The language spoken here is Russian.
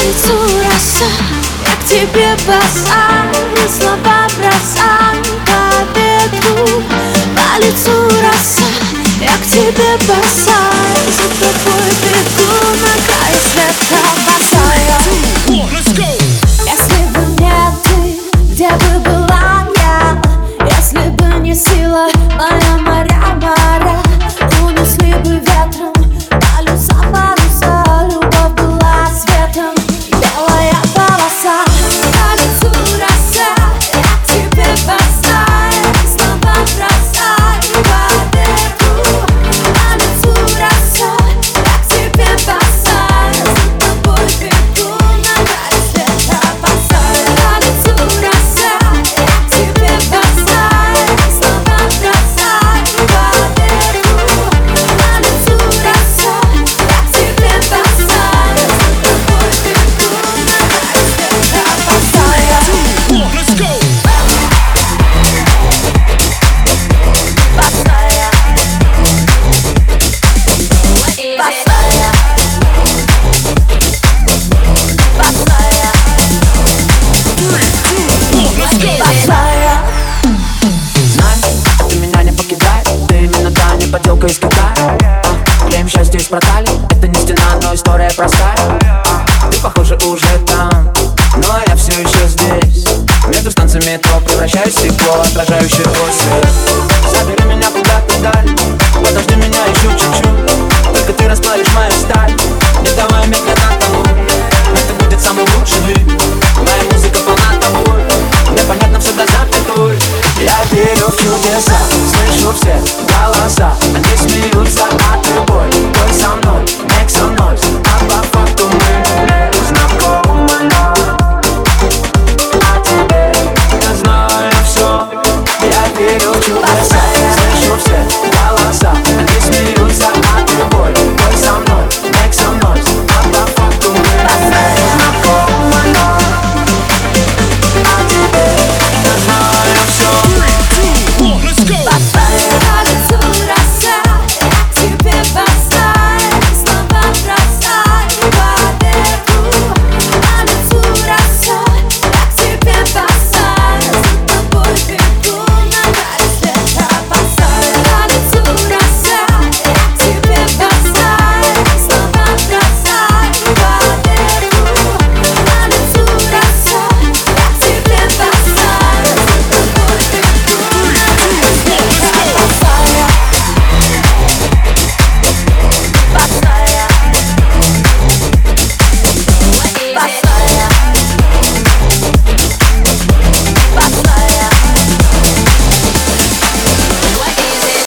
лицу роса, я к тебе бросаю слова, бросаю по ветру. По лицу роса, я к тебе бросаю, за тобой бегу на край света босая. Если бы не ты, где бы была я? Если бы не сила моя, моря, унесли бы ветром полюса, паруса. Любовь была светом, белая полоса. По лицу роса, я к тебе бросаю слова, бросаю по ветру. По лицу роса, я к тебе бросаю, за тобой бегу на край света босая. По лицу роса, я к тебе бросаю слова, бросаю по ветру. По лицу роса, я к тебе бросаю, за тобой бегу на край света босая. Ты меня не покидай, ты именно та не подделка из Китая. Клеим счастье из продали, это не стена, но история простая. Ты, похоже, уже там, но я все еще здесь. Между станциями метро превращаюсь в стекло, отражающее твой свет. Забери меня куда-то вдаль, подожди меня еще чуть-чуть. Только ты расплавишь мою сталь, не давай медленно тому.